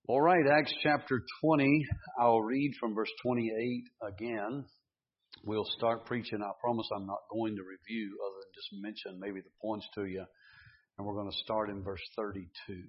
All right, Acts chapter 20. I'll read from verse 28 again. We'll start preaching. I promise I'm not going to review other than just mention maybe the points to you. And we're going to start in verse 32.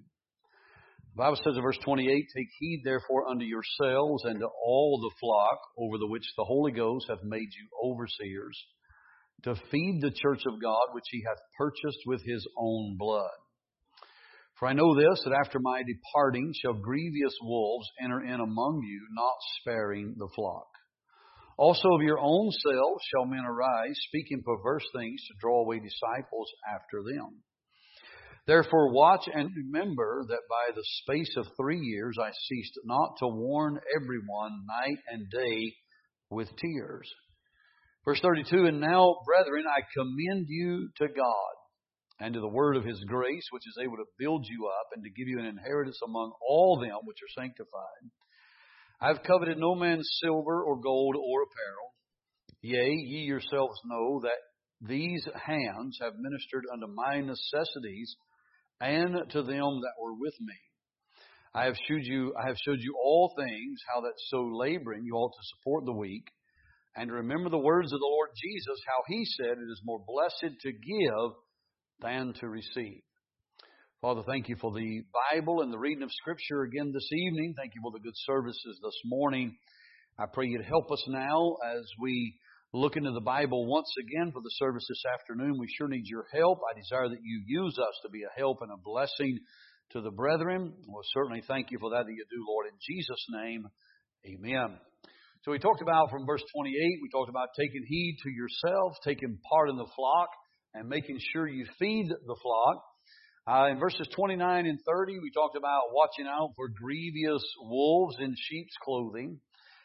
The Bible says in verse 28, "Take heed therefore unto yourselves and to all the flock over the which the Holy Ghost hath made you overseers, to feed the church of God which he hath purchased with his own blood. For I know this, that after my departing shall grievous wolves enter in among you, not sparing the flock. Also of your own selves shall men arise, speaking perverse things to draw away disciples after them. Therefore watch and remember that by the space of 3 years I ceased not to warn everyone night and day with tears." Verse 32, "And now, brethren, I commend you to God, and to the word of his grace, which is able to build you up and to give you an inheritance among all them which are sanctified. I have coveted no man's silver or gold or apparel. Yea, ye yourselves know that these hands have ministered unto my necessities and to them that were with me. I have showed you all things, how that so laboring you ought to support the weak, and remember the words of the Lord Jesus, how he said, it is more blessed to give than to receive." Father, thank you for the Bible and the reading of Scripture again this evening. Thank you for the good services this morning. I pray you'd help us now as we look into the Bible once again for the service this afternoon. We sure need your help. I desire that you use us to be a help and a blessing to the brethren. We'll certainly thank you for that you do, Lord. In Jesus' name, amen. So we talked about from verse 28, we talked about taking heed to yourself, taking part in the flock, and making sure you feed the flock. In verses 29 and 30, we talked about watching out for grievous wolves in sheep's clothing.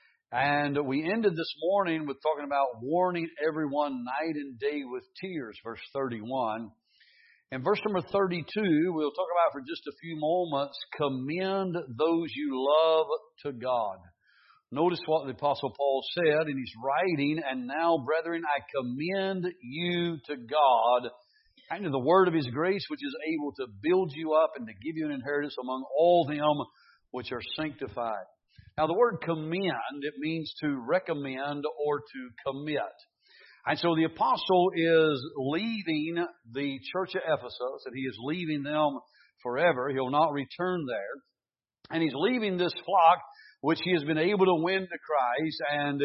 And we ended this morning with talking about warning everyone night and day with tears, verse 31. And verse number 32, we'll talk about for just a few moments, commend those you love to God. Notice what the Apostle Paul said in his writing, "And now, brethren, I commend you to God, and to the word of his grace, which is able to build you up and to give you an inheritance among all them which are sanctified." Now, the word commend, it means to recommend or to commit. And so the apostle is leaving the church of Ephesus, and he is leaving them forever. He'll not return there. And he's leaving this flock which he has been able to win to Christ, and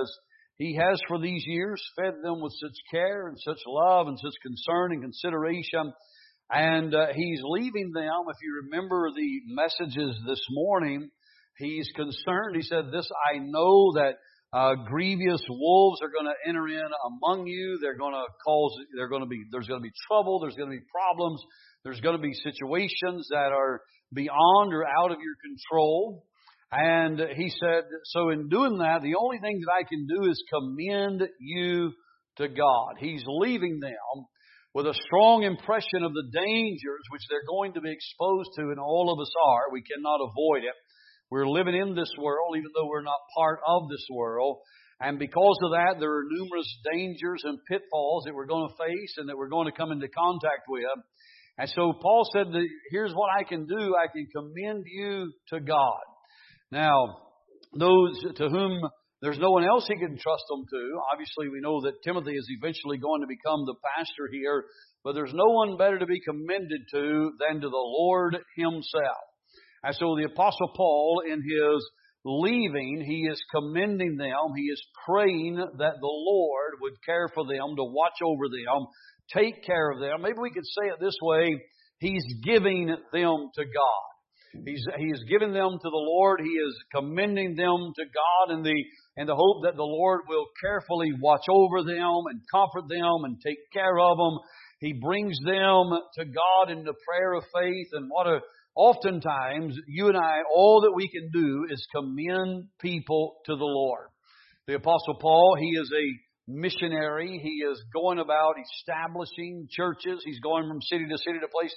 he has for these years fed them with such care and such love and such concern and consideration. And he's leaving them. If you remember the messages this morning, he's concerned. He said, "This I know that grievous wolves are going to enter in among you. There's going to be trouble. There's going to be problems. There's going to be situations that are beyond or out of your control." And he said, so in doing that, the only thing that I can do is commend you to God. He's leaving them with a strong impression of the dangers which they're going to be exposed to, and all of us are. We cannot avoid it. We're living in this world, even though we're not part of this world. And because of that, there are numerous dangers and pitfalls that we're going to face and that we're going to come into contact with. And so Paul said, here's what I can do. I can commend you to God. Now, those to whom there's no one else he can trust them to. Obviously, we know that Timothy is eventually going to become the pastor here, but there's no one better to be commended to than to the Lord himself. And so the Apostle Paul, in his leaving, he is commending them. He is praying that the Lord would care for them, to watch over them, take care of them. Maybe we could say it this way: he's giving them to God. He is giving them to the Lord. He is commending them to God in the hope that the Lord will carefully watch over them and comfort them and take care of them. He brings them to God in the prayer of faith. And oftentimes, you and I, all that we can do is commend people to the Lord. The Apostle Paul, he is a missionary. He is going about establishing churches. He's going from city to city, to place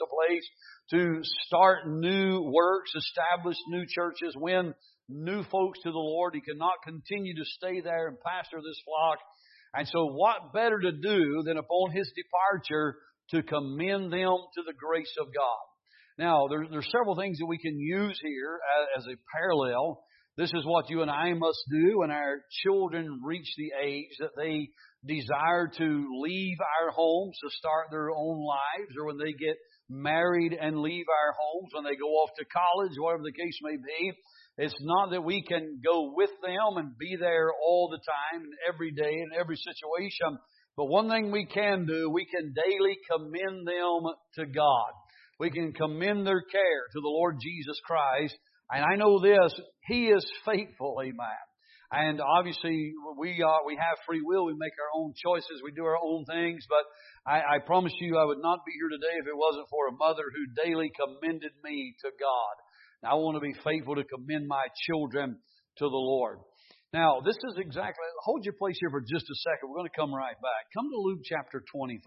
to start new works, establish new churches, win new folks to the Lord. He cannot continue to stay there and pastor this flock. And so what better to do than upon his departure to commend them to the grace of God? Now, there's several things that we can use here as a parallel. This is what you and I must do when our children reach the age that they desire to leave our homes to start their own lives, or when they get married and leave our homes, when they go off to college, whatever the case may be. It's not that we can go with them and be there all the time and every day in every situation. But one thing we can do, we can daily commend them to God. We can commend their care to the Lord Jesus Christ. And I know this, He is faithful, amen. And obviously we have free will. We make our own choices. We do our own things. But I promise you I would not be here today if it wasn't for a mother who daily commended me to God. And I want to be faithful to commend my children to the Lord. Now, this is exactly, hold your place here for just a second. We're going to come right back. Come to Luke chapter 23.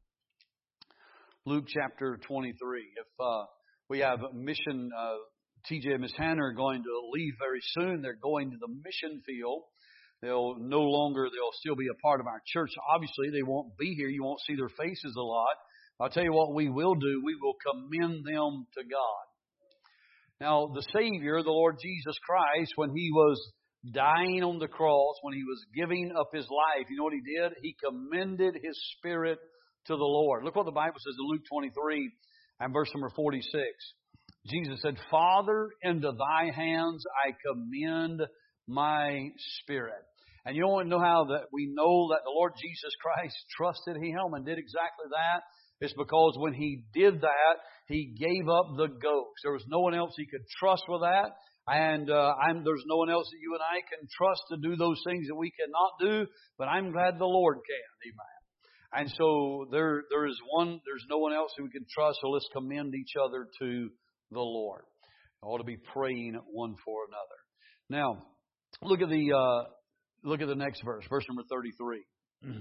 Luke chapter 23. If we have mission, TJ and Miss Hannah are going to leave very soon. They're going to the mission field. They'll still be a part of our church. Obviously, they won't be here. You won't see their faces a lot. I'll tell you what we will do. We will commend them to God. Now, the Savior, the Lord Jesus Christ, when He was dying on the cross, when He was giving up His life, you know what He did? He commended His Spirit to the Lord. Look what the Bible says in Luke 23 and verse number 46. Jesus said, Father, into Thy hands I commend my spirit. And you want to know how that we know that the Lord Jesus Christ trusted Him and did exactly that? It's because when He did that, He gave up the ghost. There was no one else He could trust with that. And there's no one else that you and I can trust to do those things that we cannot do. But I'm glad the Lord can. Amen. And so there's no one else who we can trust. So let's commend each other to the Lord. I ought to be praying one for another. Now, look at the next verse, verse number 33.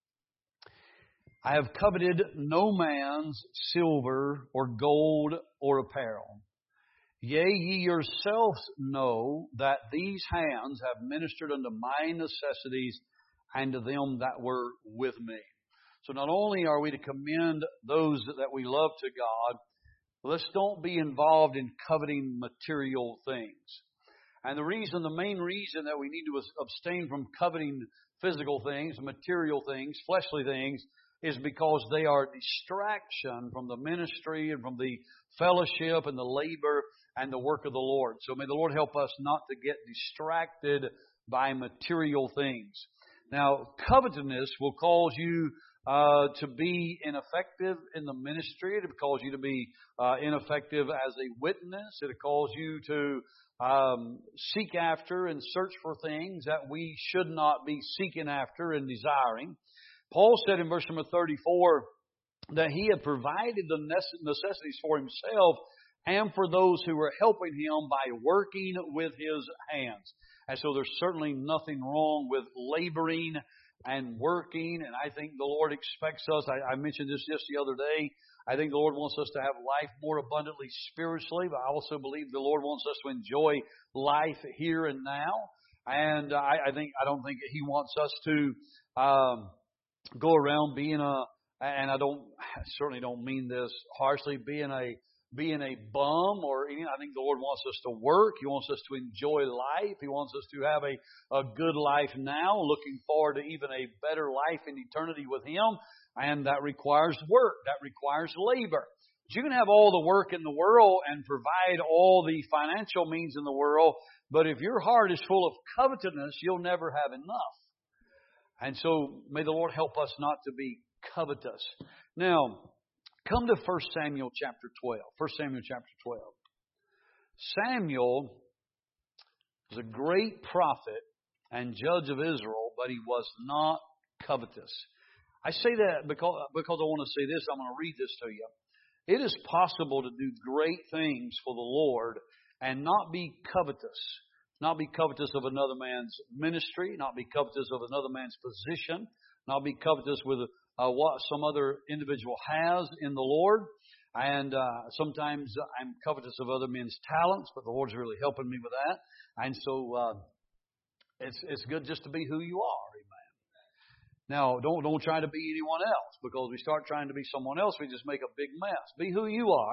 I have coveted no man's silver or gold or apparel. Yea, ye yourselves know that these hands have ministered unto my necessities and to them that were with me. So not only are we to commend those that we love to God, let's don't be involved in coveting material things. And the main reason that we need to abstain from coveting physical things, material things, fleshly things, is because they are distraction from the ministry and from the fellowship and the labor and the work of the Lord. So may the Lord help us not to get distracted by material things. Now, covetousness will cause you to be ineffective in the ministry. It will cause you to be ineffective as a witness. It will cause you to seek after and search for things that we should not be seeking after and desiring. Paul said in verse number 34 that he had provided the necessities for himself and for those who were helping him by working with his hands. And so there's certainly nothing wrong with laboring and working. And I think the Lord expects us, I mentioned this just the other day, I think the Lord wants us to have life more abundantly spiritually, but I also believe the Lord wants us to enjoy life here and now. And I don't think He wants us to go around being and I certainly don't mean this harshly, being a bum or anything. I think the Lord wants us to work. He wants us to enjoy life. He wants us to have a good life now, looking forward to even a better life in eternity with Him. And that requires work. That requires labor. But you can have all the work in the world and provide all the financial means in the world, but if your heart is full of covetousness, you'll never have enough. And so may the Lord help us not to be covetous. Now, come to 1 Samuel chapter 12. 1 Samuel chapter 12. Samuel was a great prophet and judge of Israel, but he was not covetous. I say that because I want to say this. I'm going to read this to you. It is possible to do great things for the Lord and not be covetous. Not be covetous of another man's ministry, not be covetous of another man's position, not be covetous with what some other individual has in the Lord. And sometimes I'm covetous of other men's talents, but the Lord's really helping me with that. And so it's good just to be who you are. Amen. Now, don't try to be anyone else, because we start trying to be someone else, we just make a big mess. Be who you are,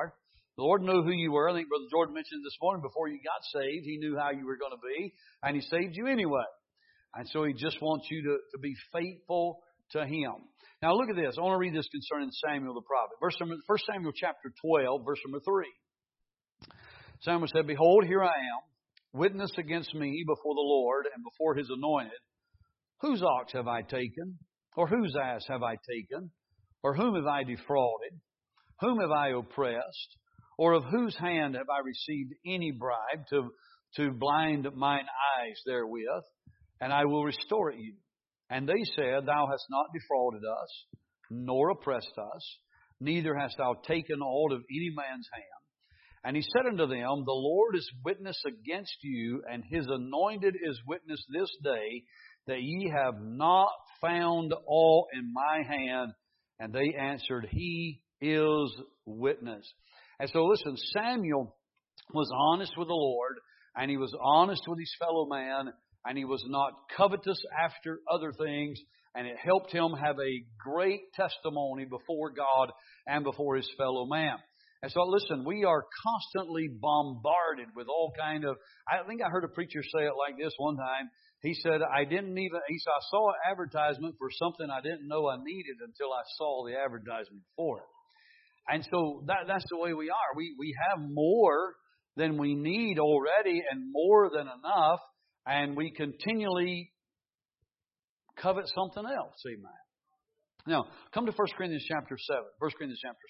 The Lord knew who you were. I think Brother Jordan mentioned this morning, before you got saved, He knew how you were going to be, and He saved you anyway. And so He just wants you to be faithful to Him. Now look at this. I want to read this concerning Samuel the prophet. 1 Samuel chapter 12, verse number 3. Samuel said, Behold, here I am, witness against me before the Lord and before His anointed. Whose ox have I taken? Or whose ass have I taken? Or whom have I defrauded? Whom have I oppressed? Or of whose hand have I received any bribe to blind mine eyes therewith? And I will restore it you. And they said, Thou hast not defrauded us, nor oppressed us, neither hast thou taken aught of any man's hand. And he said unto them, The Lord is witness against you, and His anointed is witness this day, that ye have not found aught in my hand. And they answered, He is witness. And so listen, Samuel was honest with the Lord, and he was honest with his fellow man, and he was not covetous after other things, and it helped him have a great testimony before God and before his fellow man. And so listen, we are constantly bombarded with all kind of, I think I heard a preacher say it like this one time. He said, I saw an advertisement for something I didn't know I needed until I saw the advertisement for it. And so that's the way we are. We have more than we need already and more than enough, and we continually covet something else. Amen. Now, come to 1 Corinthians chapter 7. 1 Corinthians chapter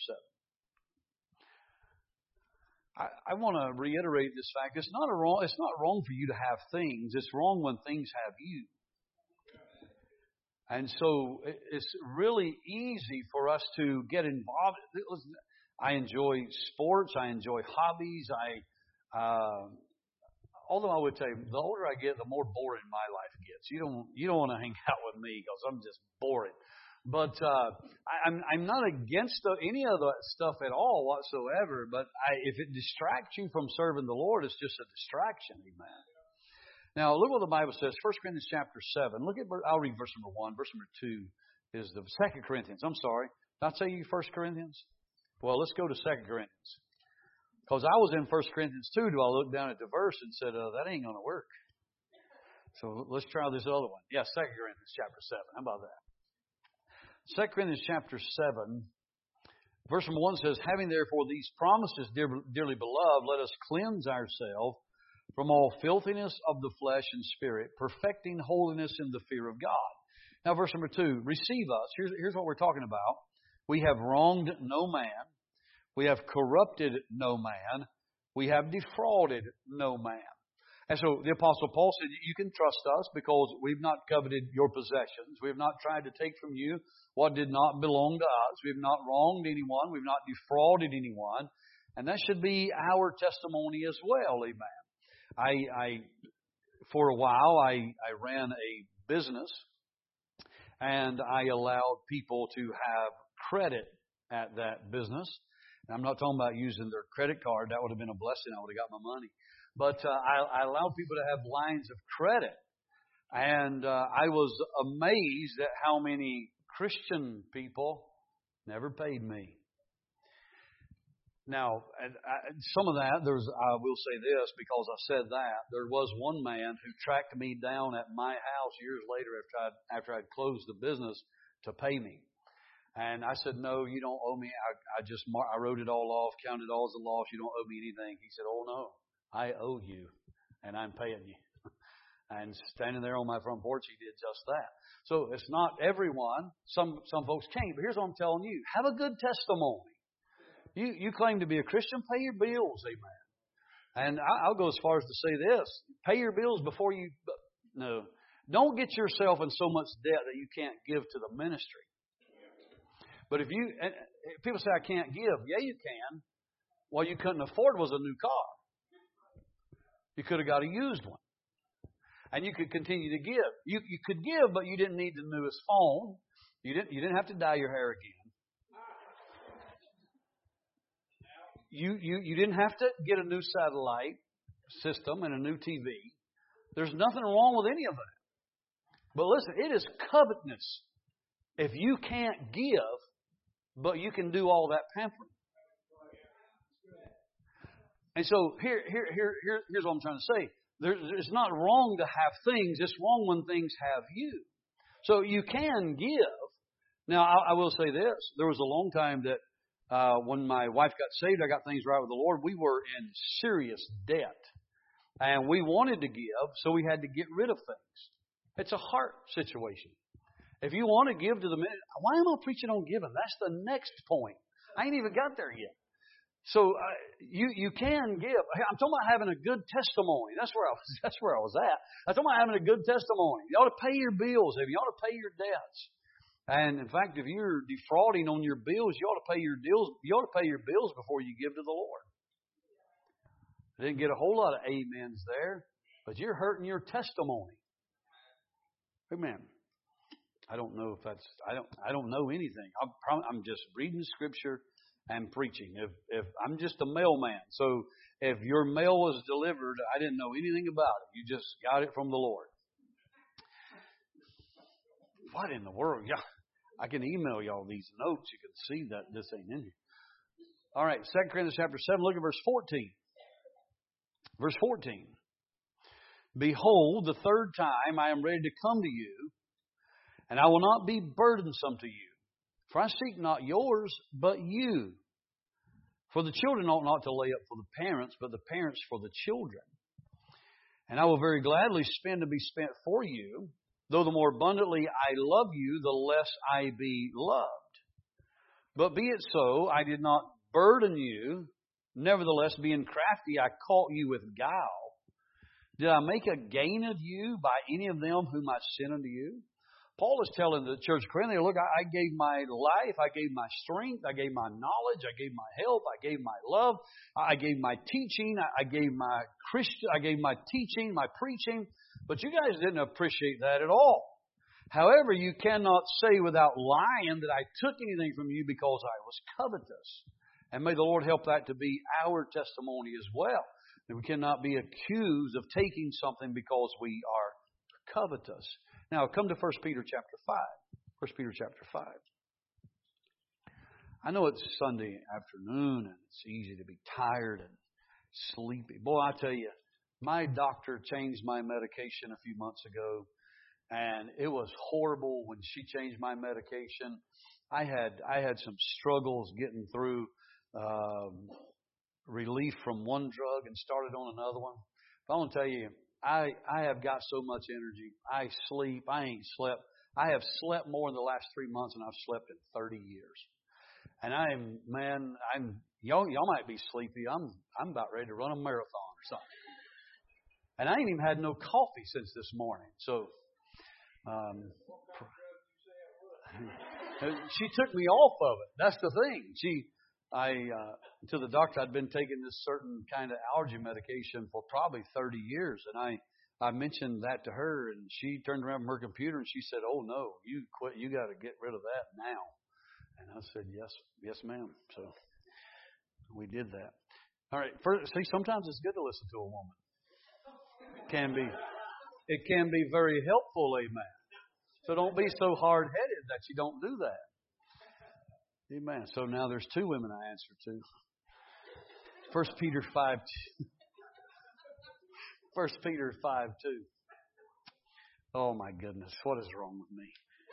7. I want to reiterate this fact. It's not wrong for you to have things. It's wrong when things have you. And so it's really easy for us to get involved. I enjoy sports. I enjoy hobbies. Although I would tell you, the older I get, the more boring my life gets. You don't want to hang out with me because I'm just boring. But I'm not against any of that stuff at all whatsoever. But if it distracts you from serving the Lord, it's just a distraction. Amen. Now, look what the Bible says. 1 Corinthians chapter 7. I'll read verse number 1. Verse number 2 is the 2 Corinthians. I'm sorry. Did I say you 1 Corinthians? Well, let's go to 2 Corinthians. Because I was in 1 Corinthians 2 till I looked down at the verse and said, that ain't going to work. So let's try this other one. Yeah, 2 Corinthians chapter 7. How about that? 2 Corinthians chapter 7, verse number 1 says, Having therefore these promises, dearly beloved, let us cleanse ourselves from all filthiness of the flesh and spirit, perfecting holiness in the fear of God. Now, verse number 2, receive us. Here's what we're talking about. We have wronged no man. We have corrupted no man. We have defrauded no man. And so the Apostle Paul said, you can trust us because we've not coveted your possessions. We have not tried to take from you what did not belong to us. We have not wronged anyone. We've not defrauded anyone. And that should be our testimony as well. Amen. For a while, I ran a business, and I allowed people to have credit at that business. And I'm not talking about using their credit card. That would have been a blessing. I would have got my money. But I allowed people to have lines of credit. And I was amazed at how many Christian people never paid me. Now, some of that, I will say this because I said that. There was one man who tracked me down at my house years later after I'd closed the business to pay me. And I said, no, you don't owe me. I wrote it all off, counted all as a loss. You don't owe me anything. He said, oh, no, I owe you, and I'm paying you. And standing there on my front porch, he did just that. So it's not everyone. Some folks can't. But here's what I'm telling you. Have a good testimony. You claim to be a Christian, pay your bills, amen. And I'll go as far as to say this. Pay your bills before you... No. Don't get yourself in so much debt that you can't give to the ministry. But if people say, I can't give. Yeah, you can. What you couldn't afford was a new car. You could have got a used one. And you could continue to give. You could give, but you didn't need the newest phone. You didn't have to dye your hair again. You didn't have to get a new satellite system and a new TV. There's nothing wrong with any of that. But listen, it is covetousness if you can't give, but you can do all that pampering. And so here's what I'm trying to say. It's not wrong to have things. It's wrong when things have you. So you can give. Now, I will say this. There was a long time that when my wife got saved, I got things right with the Lord. We were in serious debt. And we wanted to give, so we had to get rid of things. It's a heart situation. If you want to give to the ministry, why am I preaching on giving? That's the next point. I ain't even got there yet. So you can give. I'm talking about having a good testimony. That's where I was at. I'm talking about having a good testimony. You ought to pay your bills. You ought to pay your debts. And in fact, if you're defrauding on your bills, you ought to pay your bills. You ought to pay your bills before you give to the Lord. I didn't get a whole lot of amens there, but you're hurting your testimony. Amen. I don't know if that's. I don't know anything. I'm just reading Scripture and preaching. If I'm just a mailman, so if your mail was delivered, I didn't know anything about it. You just got it from the Lord. What in the world? Yeah, I can email y'all these notes. You can see that this ain't in here. All right, 2 Corinthians chapter 7. Look at verse 14. Verse 14. Behold, the third time I am ready to come to you, and I will not be burdensome to you. For I seek not yours, but you. For the children ought not to lay up for the parents, but the parents for the children. And I will very gladly spend to be spent for you, though the more abundantly I love you, the less I be loved. But be it so, I did not burden you. Nevertheless, being crafty, I caught you with guile. Did I make a gain of you by any of them whom I sent unto you? Paul is telling the church of Corinth, look, I gave my life, I gave my strength, I gave my knowledge, I gave my help, I gave my love, I gave my teaching, I gave my teaching, my preaching, but you guys didn't appreciate that at all. However, you cannot say without lying that I took anything from you because I was covetous. And may the Lord help that to be our testimony as well. That we cannot be accused of taking something because we are covetous. Now, come to 1 Peter chapter 5. 1 Peter chapter 5. I know it's Sunday afternoon and it's easy to be tired and sleepy. Boy, I tell you, my doctor changed my medication a few months ago, and it was horrible when she changed my medication. I had some struggles getting through relief from one drug and started on another one. But I want to tell you, I have got so much energy. I sleep. I ain't slept. I have slept more in the last 3 months than I've slept in 30 years. And y'all might be sleepy. I'm about ready to run a marathon or something. And I ain't even had no coffee since this morning. So, she took me off of it. That's the thing. To the doctor, I'd been taking this certain kind of allergy medication for probably 30 years. And I mentioned that to her, and she turned around from her computer and she said, "Oh no, you quit. You got to get rid of that now." And I said, yes, ma'am. So we did that. All right. See, sometimes it's good to listen to a woman. It can be very helpful, amen. So don't be so hard-headed that you don't do that. Amen. So now there's two women I answer to. 1 Peter 5:2. 1 Peter 5:2. Oh my goodness, what is wrong with me?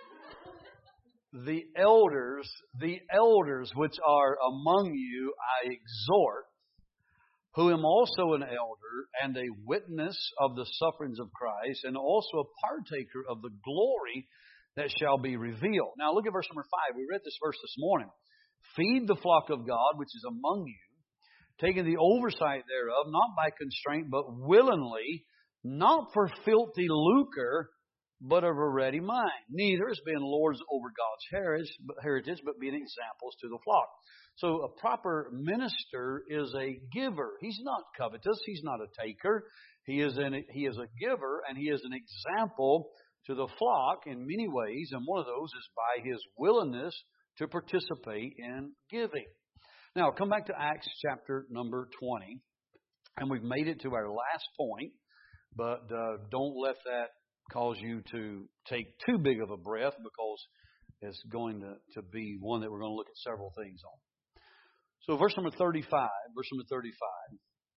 The elders which are among you I exhort, who am also an elder and a witness of the sufferings of Christ, and also a partaker of the glory that shall be revealed. Now look at verse number 5. We read this verse this morning. Feed the flock of God which is among you, taking the oversight thereof, not by constraint, but willingly, not for filthy lucre, but of a ready mind. Neither as being lords over God's heritage, but being examples to the flock. So a proper minister is a giver. He's not covetous. He's not a taker. He is a giver, and he is an example to the flock in many ways. And one of those is by his willingness to participate in giving. Now, come back to Acts chapter number 20. And we've made it to our last point. But don't let that cause you to take too big of a breath, because it's going to be one that we're going to look at several things on. So verse number 35.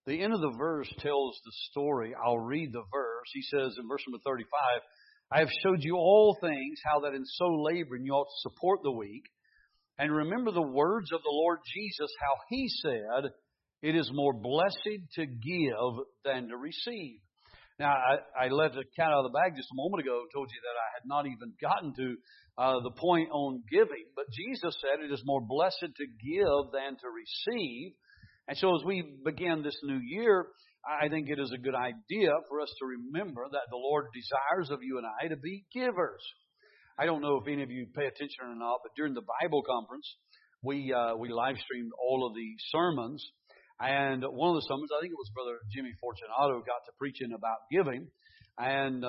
The end of the verse tells the story. I'll read the verse. He says in verse number 35, I have showed you all things, how that in so laboring you ought to support the weak. And remember the words of the Lord Jesus, how He said, it is more blessed to give than to receive. Now, I let the cat out of the bag just a moment ago and told you that I had not even gotten to the point on giving. But Jesus said it is more blessed to give than to receive. And so as we begin this new year, I think it is a good idea for us to remember that the Lord desires of you and I to be givers. I don't know if any of you pay attention or not, but during the Bible conference, we live streamed all of the sermons. And one of the sermons, I think it was Brother Jimmy Fortunato, got to preaching about giving. And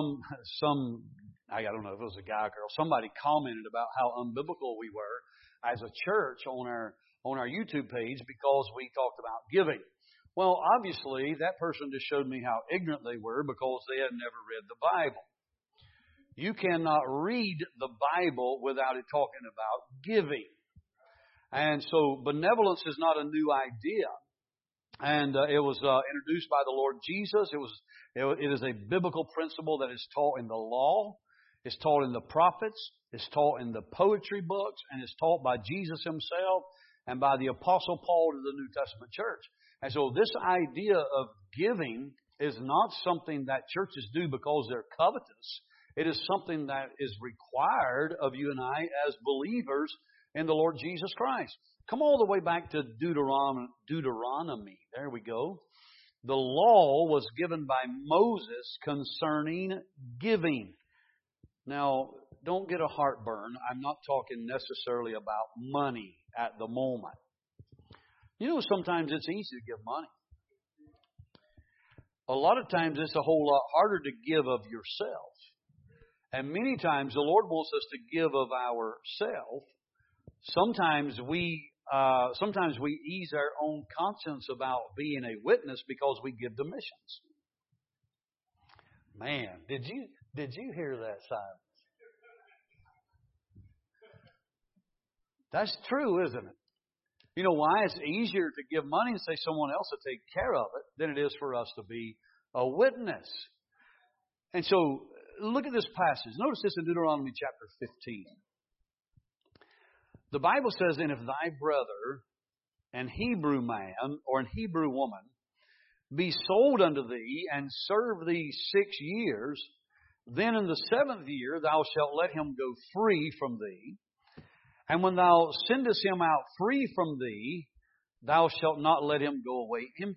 I don't know if it was a guy or girl, somebody commented about how unbiblical we were as a church on our YouTube page because we talked about giving. Well, obviously, that person just showed me how ignorant they were because they had never read the Bible. You cannot read the Bible without it talking about giving. And so benevolence is not a new idea. And it was introduced by the Lord Jesus. It is a biblical principle that is taught in the law. It's taught in the prophets. It's taught in the poetry books. And it's taught by Jesus Himself and by the Apostle Paul to the New Testament church. And so this idea of giving is not something that churches do because they're covetous. It is something that is required of you and I as believers in the Lord Jesus Christ. Come all the way back to Deuteronomy. There we go. The law was given by Moses concerning giving. Now, don't get a heartburn. I'm not talking necessarily about money at the moment. You know, sometimes it's easy to give money. A lot of times it's a whole lot harder to give of yourself. And many times the Lord wants us to give of ourselves. Sometimes we ease our own conscience about being a witness because we give to missions. Man, did you hear that, Simon? That's true, isn't it? You know why? It's easier to give money and say someone else will take care of it than it is for us to be a witness. And so, look at this passage. Notice this in Deuteronomy chapter 15. The Bible says, and if thy brother, an Hebrew man or an Hebrew woman, be sold unto thee and serve thee 6 years, then in the 7th year thou shalt let him go free from thee. And when thou sendest him out free from thee, thou shalt not let him go away empty.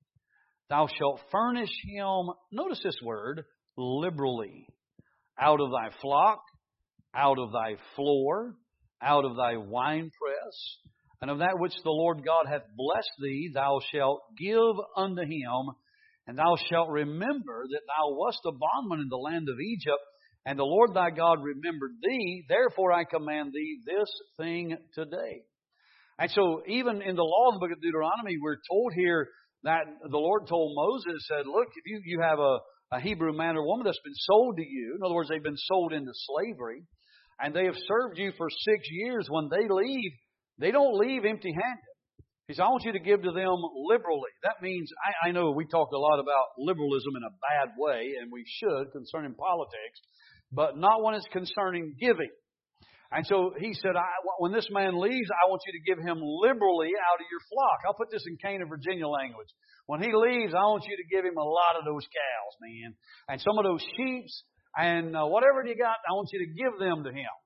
Thou shalt furnish him, notice this word, liberally, out of thy flock, out of thy floor, out of thy winepress, and of that which the Lord God hath blessed thee, thou shalt give unto him, and thou shalt remember that thou wast a bondman in the land of Egypt, and the Lord thy God remembered thee, therefore I command thee this thing today. And so even in the law of the book of Deuteronomy, we're told here that the Lord told Moses, said, look, if you have a Hebrew man or woman that's been sold to you, in other words, they've been sold into slavery, and they have served you for 6 years, when they leave, they don't leave empty-handed. He said, I want you to give to them liberally. That means, I know we talk a lot about liberalism in a bad way, and we should concerning politics, but not when it's concerning giving. And so he said, when this man leaves, I want you to give him liberally out of your flock. I'll put this in Cana, Virginia language. When he leaves, I want you to give him a lot of those cows, man, and some of those sheep, and whatever you got, I want you to give them to him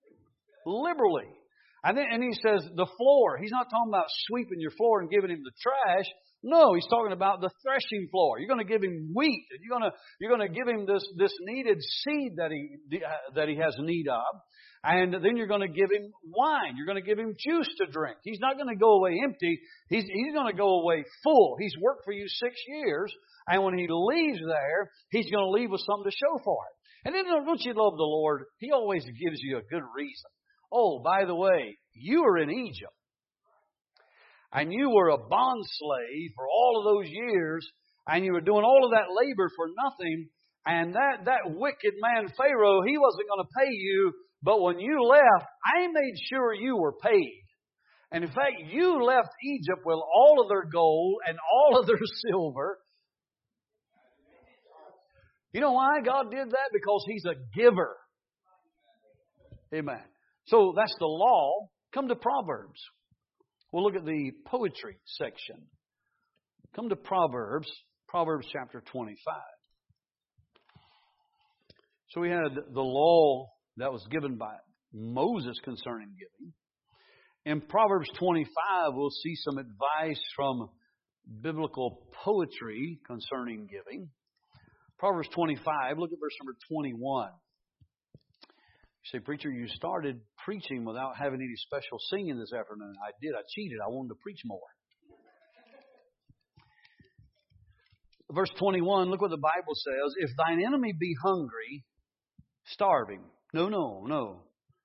liberally. And he says the floor. He's not talking about sweeping your floor and giving him the trash. No, he's talking about the threshing floor. You're going to give him wheat. You're going to give him this needed seed that he has need of. And then you're going to give him wine. You're going to give him juice to drink. He's not going to go away empty. He's going to go away full. He's worked for you 6 years. And when he leaves there, he's going to leave with something to show for it. And then don't you love the Lord? He always gives you a good reason. Oh, by the way, you were in Egypt. And you were a bond slave for all of those years. And you were doing all of that labor for nothing. And that wicked man, Pharaoh, he wasn't going to pay you. But when you left, I made sure you were paid. And in fact, you left Egypt with all of their gold and all of their silver. You know why God did that? Because He's a giver. Amen. So that's the law. Come to Proverbs. We'll look at the poetry section. Come to Proverbs. Proverbs chapter 25. So we had the law that was given by Moses concerning giving. In Proverbs 25, we'll see some advice from biblical poetry concerning giving. Proverbs 25, look at verse number 21. You say, preacher, you started preaching without having any special singing this afternoon. I did. I cheated. I wanted to preach more. Verse 21, look what the Bible says. If thine enemy be hungry, starving. No.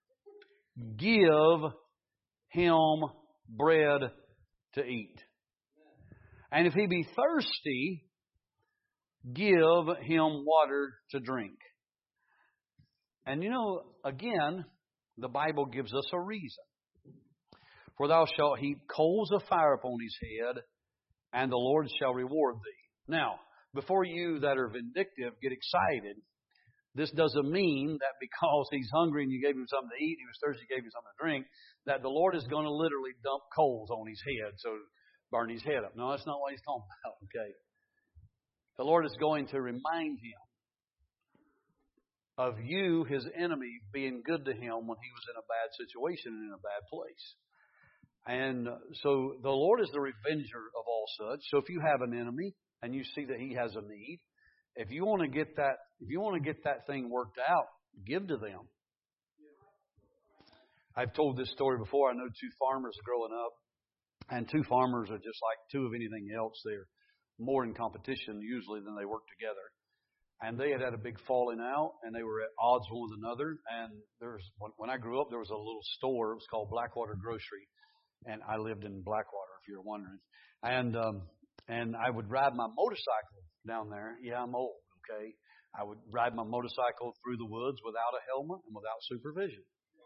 Give him bread to eat. And if he be thirsty, give him water to drink. And again, the Bible gives us a reason. For thou shalt heap coals of fire upon his head, and the Lord shall reward thee. Now, before you that are vindictive get excited, this doesn't mean that because he's hungry and you gave him something to eat, he was thirsty, you gave him something to drink, that the Lord is going to literally dump coals on his head so burn his head up. No, that's not what he's talking about, okay? The Lord is going to remind him of you, his enemy, being good to him when he was in a bad situation and in a bad place. And so the Lord is the revenger of all such. So if you have an enemy and you see that he has a need, if you want to get that thing worked out, give to them. I've told this story before. I know two farmers growing up, and two farmers are just like two of anything else. They're more in competition usually than they work together. And they had a big falling out, and they were at odds one with another. And when I grew up, there was a little store. It was called Blackwater Grocery, and I lived in Blackwater, if you're wondering. And I would ride my motorcycle down there. Yeah, I'm old, okay? I would ride my motorcycle through the woods without a helmet and without supervision.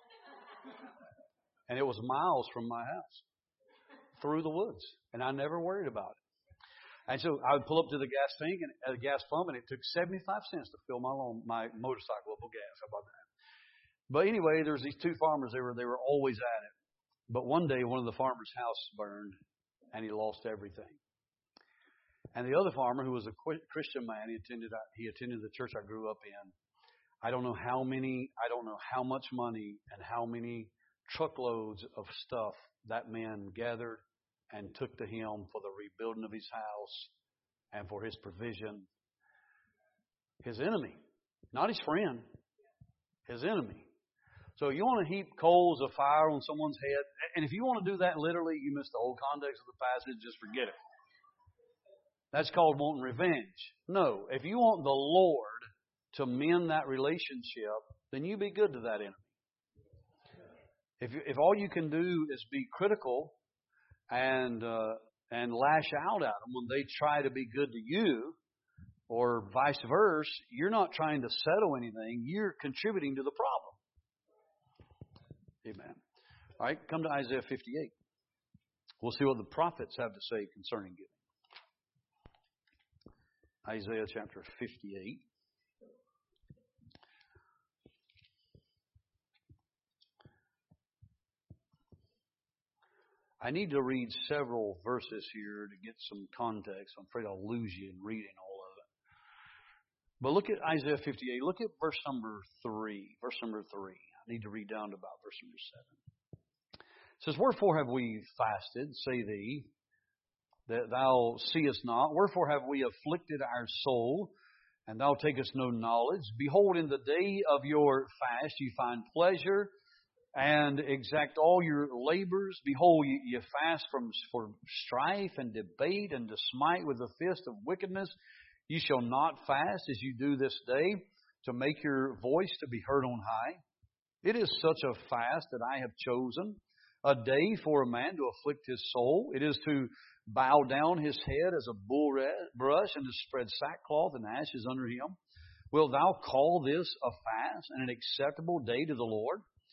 And it was miles from my house through the woods, and I never worried about it. And so I would pull up to the gas tank and at a gas pump, and it took 75 cents to fill my motorcycle up with gas. How about that? But anyway, there was these two farmers. They were always at it. But one day, one of the farmers' house burned, and he lost everything. And the other farmer, who was a Christian man, he attended the church I grew up in. I don't know how much money and how many truckloads of stuff that man gathered and took to him for the rebuilding of his house and for his provision. His enemy, not his friend, his enemy. So you want to heap coals of fire on someone's head, and if you want to do that literally, you miss the whole context of the passage, just forget it. That's called wanting revenge. No, if you want the Lord to mend that relationship, then you be good to that enemy. If all you can do is be critical and lash out at them when they try to be good to you, or vice versa, you're not trying to settle anything. You're contributing to the problem. Amen. All right, come to Isaiah 58. We'll see what the prophets have to say concerning giving. Isaiah chapter 58. I need to read several verses here to get some context. I'm afraid I'll lose you in reading all of it. But look at Isaiah 58. Look at verse number 3. Verse number 3. I need to read down to about verse number 7. It says, Wherefore have we fasted, say thee, that thou seest not? Wherefore have we afflicted our soul, and thou takest no knowledge? Behold, in the day of your fast you find pleasure, and exact all your labors. Behold, you fast for strife and debate, and to smite with the fist of wickedness. You shall not fast as you do this day, to make your voice to be heard on high. It is such a fast that I have chosen, a day for a man to afflict his soul. It is to bow down his head as a bulrush, and to spread sackcloth and ashes under him. Wilt thou call this a fast and an acceptable day to the Lord?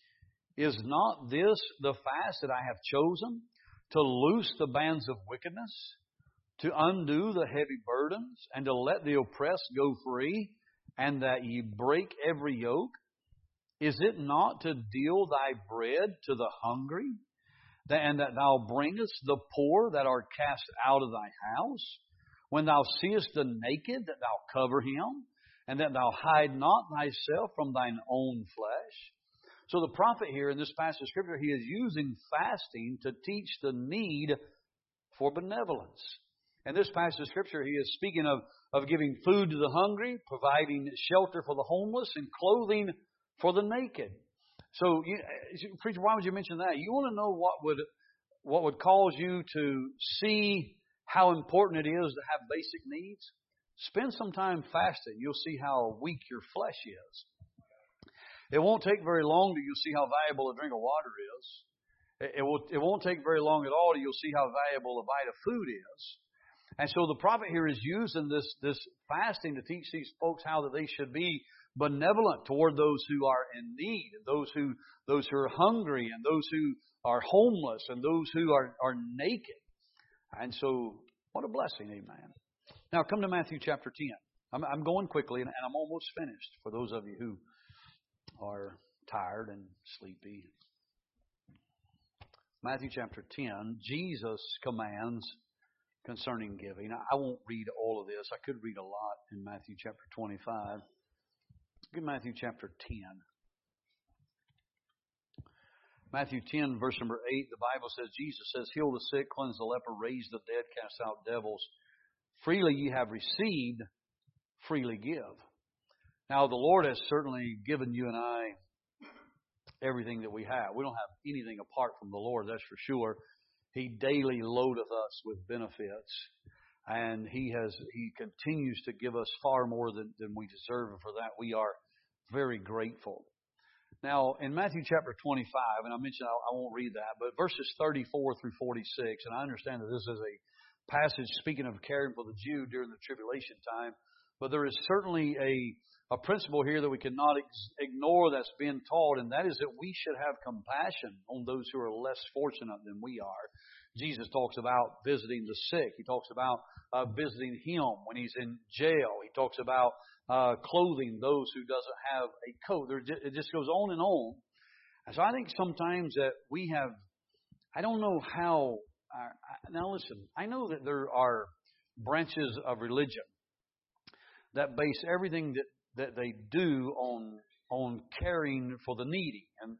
Is not this the fast that I have chosen, to loose the bands of wickedness, to undo the heavy burdens, and to let the oppressed go free, and that ye break every yoke? Is it not to deal thy bread to the hungry, and that thou bringest the poor that are cast out of thy house? When thou seest the naked, that thou cover him, and that thou hide not thyself from thine own flesh. So the prophet here in this passage of Scripture, he is using fasting to teach the need for benevolence. In this passage of Scripture, he is speaking of giving food to the hungry, providing shelter for the homeless, and clothing for the naked. So, preacher, why would you mention that? You want to know what would cause you to see how important it is to have basic needs? Spend some time fasting. You'll see how weak your flesh is. It won't take very long till you'll see how valuable a drink of water is. It won't take very long at all till you'll see how valuable a bite of food is. And so the prophet here is using this fasting to teach these folks how that they should be benevolent toward those who are in need, and those who are hungry, and those who are homeless, and those who are naked. And so, what a blessing, amen. Now come to Matthew chapter 10. I'm going quickly, and I'm almost finished for those of you who are tired and sleepy. Matthew chapter 10, Jesus commands concerning giving. Now, I won't read all of this. I could read a lot in Matthew chapter 25. Look at Matthew chapter 10. Matthew 10, verse number 8, the Bible says, Jesus says, heal the sick, cleanse the leper, raise the dead, cast out devils. Freely ye have received, freely give. Now, the Lord has certainly given you and I everything that we have. We don't have anything apart from the Lord, that's for sure. He daily loadeth us with benefits, and He continues to give us far more than we deserve, and for that we are very grateful. Now, in Matthew chapter 25, and I mentioned I won't read that, but verses 34 through 46, and I understand that this is a passage speaking of caring for the Jew during the tribulation time, but there is certainly a principle here that we cannot ignore that's being taught, and that is that we should have compassion on those who are less fortunate than we are. Jesus talks about visiting the sick. He talks about visiting him when he's in jail. He talks about clothing those who doesn't have a coat. It just goes on and on. And so I think sometimes that we have, I don't know how, now listen, I know that there are branches of religion that base everything that they do on caring for the needy, and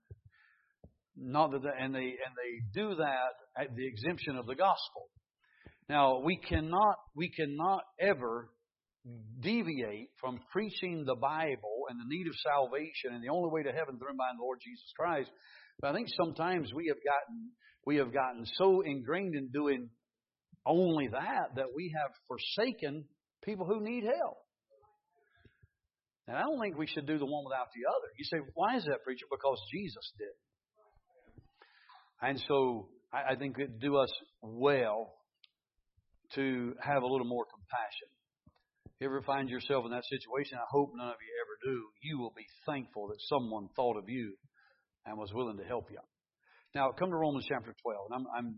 not that they do that at the exemption of the gospel. Now we cannot ever deviate from preaching the Bible and the need of salvation, and the only way to heaven through and by the Lord Jesus Christ. But I think sometimes we have gotten so ingrained in doing only that we have forsaken people who need help. And I don't think we should do the one without the other. You say, why is that, preacher? Because Jesus did. And so I think it would do us well to have a little more compassion. If you ever find yourself in that situation, I hope none of you ever do, you will be thankful that someone thought of you and was willing to help you. Now, come to Romans chapter 12. And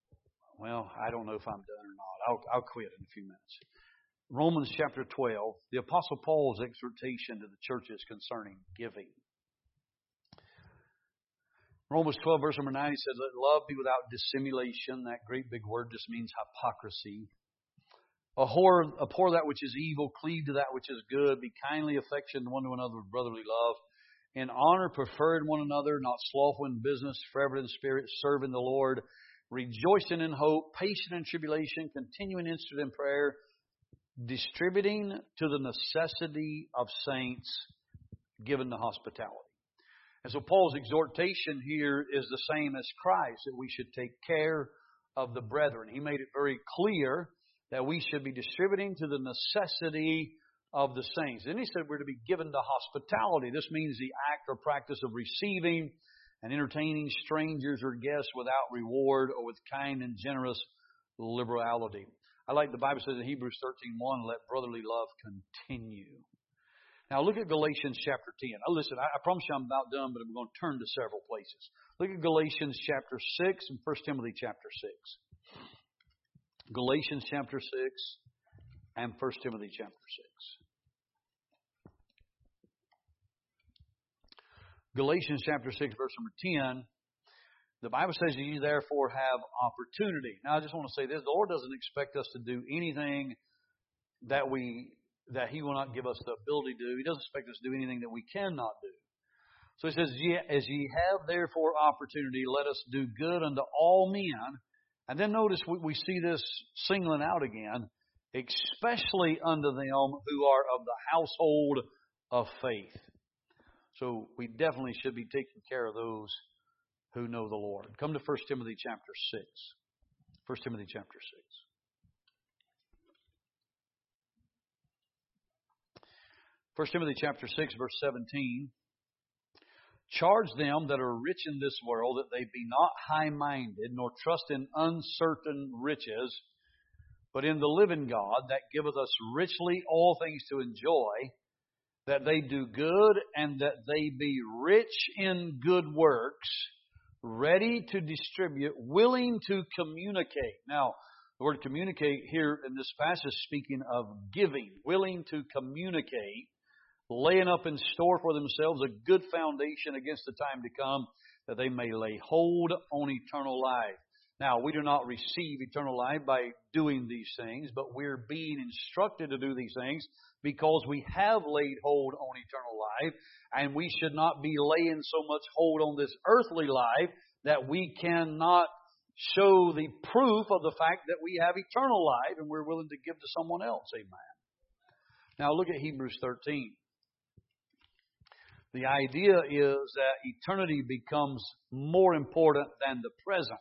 I don't know if I'm done or not. I'll quit in a few minutes. Romans chapter 12, the Apostle Paul's exhortation to the churches concerning giving. Romans 12, verse number 9, he says, let love be without dissimulation. That great big word just means hypocrisy. Abhor that which is evil, cleave to that which is good, be kindly affectioned one to another with brotherly love. In honor, preferred one another, not slothful in business, fervent in spirit, serving the Lord, rejoicing in hope, patient in tribulation, continuing instant in prayer, distributing to the necessity of saints, given to hospitality. And so Paul's exhortation here is the same as Christ, that we should take care of the brethren. He made it very clear that we should be distributing to the necessity of the saints. Then he said we're to be given to hospitality. This means the act or practice of receiving and entertaining strangers or guests without reward or with kind and generous liberality. I like the Bible says in Hebrews 13:1, let brotherly love continue. Now look at Galatians chapter 10. Now listen, I promise you I'm about done, but I'm going to turn to several places. Look at Galatians chapter 6 and 1 Timothy chapter 6. Galatians chapter 6 and 1 Timothy chapter 6. Galatians chapter 6 verse number 10. The Bible says you therefore have opportunity. Now I just want to say this. The Lord doesn't expect us to do anything that He will not give us the ability to do. He doesn't expect us to do anything that we cannot do. So He says, as ye have therefore opportunity, let us do good unto all men. And then notice we see this singling out again, especially unto them who are of the household of faith. So we definitely should be taking care of those who know the Lord. Come to 1 Timothy chapter 6. 1 Timothy chapter 6. 1 Timothy chapter 6 verse 17. Charge them that are rich in this world that they be not high-minded, nor trust in uncertain riches, but in the living God that giveth us richly all things to enjoy, that they do good and that they be rich in good works, ready to distribute, willing to communicate. Now, the word communicate here in this passage is speaking of giving, willing to communicate, laying up in store for themselves a good foundation against the time to come, that they may lay hold on eternal life. Now, we do not receive eternal life by doing these things, but we're being instructed to do these things because we have laid hold on eternal life, and we should not be laying so much hold on this earthly life that we cannot show the proof of the fact that we have eternal life and we're willing to give to someone else. Amen. Now look at Hebrews 13. The idea is that eternity becomes more important than the present.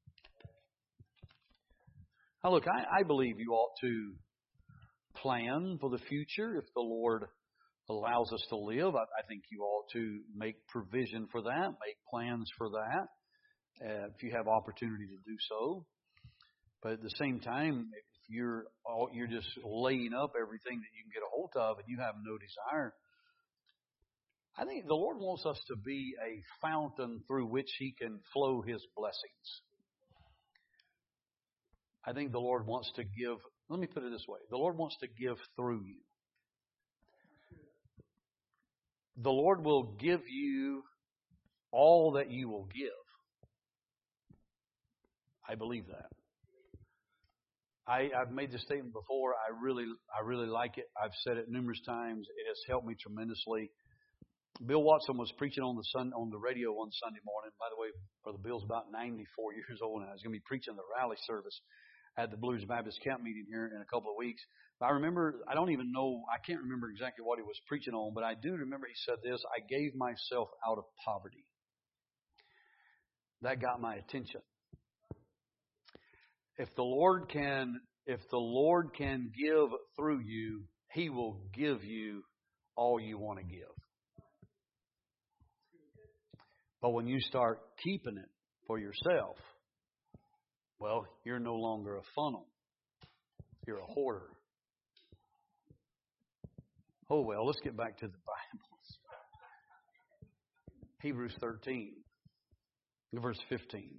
Now look, I believe you ought to plan for the future if the Lord allows us to live. I think you ought to make provision for that, make plans for that, if you have opportunity to do so. But at the same time, if you're just laying up everything that you can get a hold of and you have no desire, I think the Lord wants us to be a fountain through which He can flow His blessings. I think the Lord wants to give, let me put it this way, the Lord wants to give through you. The Lord will give you all that you will give. I believe that. I've made this statement before. I really like it. I've said it numerous times. It has helped me tremendously. Bill Watson was preaching on the radio one Sunday morning. By the way, Brother Bill's about 94 years old now. He's going to be preaching the rally service at the Blues Baptist camp meeting here in a couple of weeks. But I can't remember exactly what he was preaching on, but I do remember he said this: I gave myself out of poverty. That got my attention. If the Lord can give through you, He will give you all you want to give. But when you start keeping it for yourself, well, you're no longer a funnel. You're a hoarder. Oh, well, let's get back to the Bible. Hebrews 13, verse 15.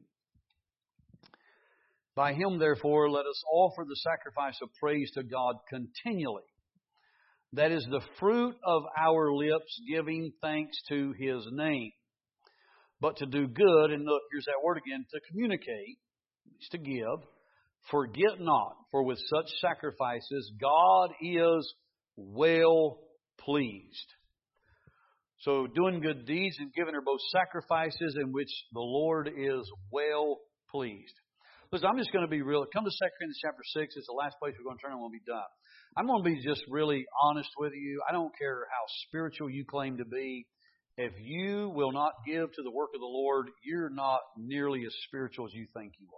By Him, therefore, let us offer the sacrifice of praise to God continually. That is the fruit of our lips, giving thanks to His name. But to do good, and look, here's that word again, to communicate, is to give. Forget not, for with such sacrifices God is well pleased. So doing good deeds and giving are both sacrifices in which the Lord is well pleased. Listen, I'm just going to be real. Come to 2 Corinthians chapter 6. It's the last place we're going to turn and we'll be done. I'm going to be just really honest with you. I don't care how spiritual you claim to be. If you will not give to the work of the Lord, you're not nearly as spiritual as you think you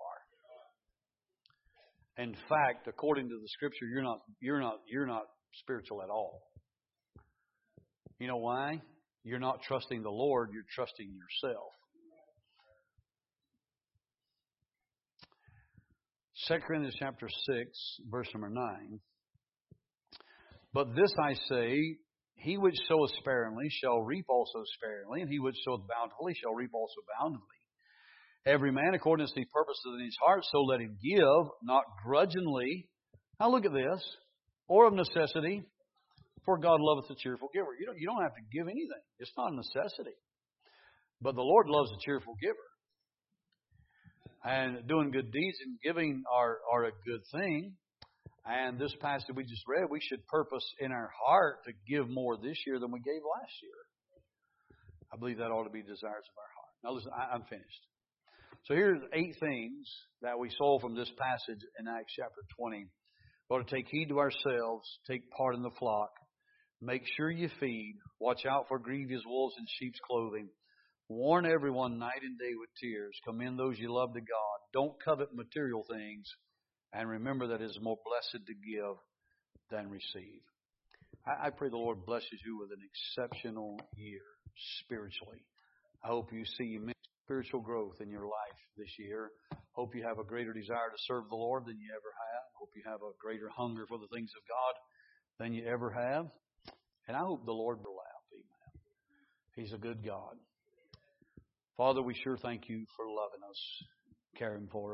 are. In fact, according to the Scripture, you're not spiritual at all. You know why? You're not trusting the Lord, you're trusting yourself. 2 Corinthians chapter 6, verse number 9. But this I say, He which soweth sparingly shall reap also sparingly, and he which soweth bountifully shall reap also bountifully. Every man according as he purposes in his heart, so let him give, not grudgingly. Now look at this, or of necessity, for God loveth a cheerful giver. You don't have to give anything. It's not a necessity. But the Lord loves a cheerful giver. And doing good deeds and giving are a good thing. And this passage we just read, we should purpose in our heart to give more this year than we gave last year. I believe that ought to be desires of our heart. Now listen, I'm finished. So here's 8 things that we saw from this passage in Acts chapter 20. We ought to take heed to ourselves, take part in the flock, make sure you feed, watch out for grievous wolves in sheep's clothing, warn everyone night and day with tears, commend those you love to God, don't covet material things, and remember that it is more blessed to give than receive. I pray the Lord blesses you with an exceptional year spiritually. I hope you see immense spiritual growth in your life this year. Hope you have a greater desire to serve the Lord than you ever have. Hope you have a greater hunger for the things of God than you ever have. And I hope the Lord will laugh. Amen. He's a good God. Father, we sure thank you for loving us, caring for us.